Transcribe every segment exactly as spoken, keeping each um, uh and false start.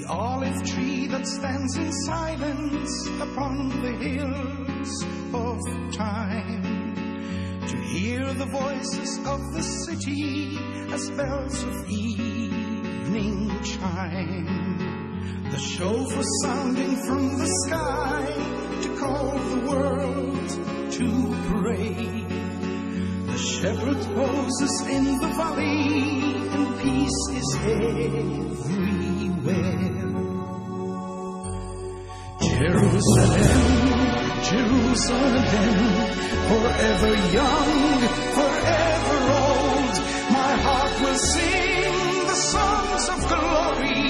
the olive tree that stands in silence upon the hills of time, to hear the voices of the city as bells of evening chime, the shofar sounding from the sky to call the world to pray, the shepherd poses in the valley, and peace is everywhere. Jerusalem, Jerusalem, forever young, forever old, my heart will sing the songs of glory.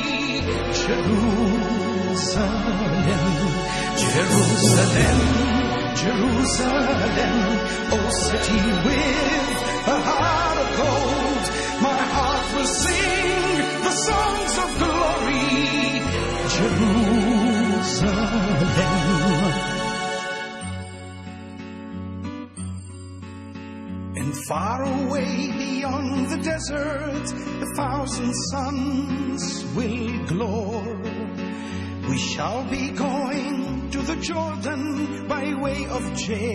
Jerusalem, Jerusalem, Jerusalem, O city with a heart of gold, my heart will sing the songs of glory. Jerusalem. And far away beyond the desert, a thousand suns will glow. We shall be going to the Jordan by way of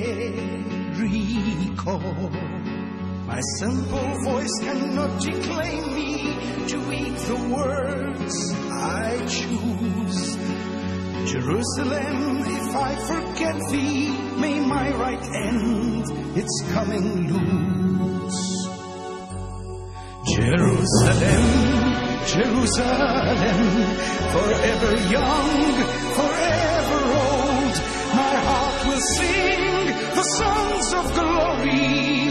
Jericho. My simple voice cannot declaim me to eat the words I choose. Jerusalem, if I forget thee, may my right end its coming lose. Jerusalem, Jerusalem, forever young, forever old, my heart will sing the songs of glory.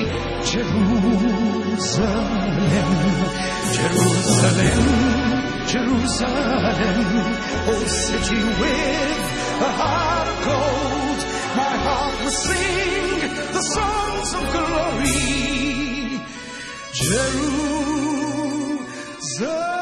Jerusalem, Jerusalem, Jerusalem, O city with a heart of gold, my heart will sing the songs of glory. Jerusalem.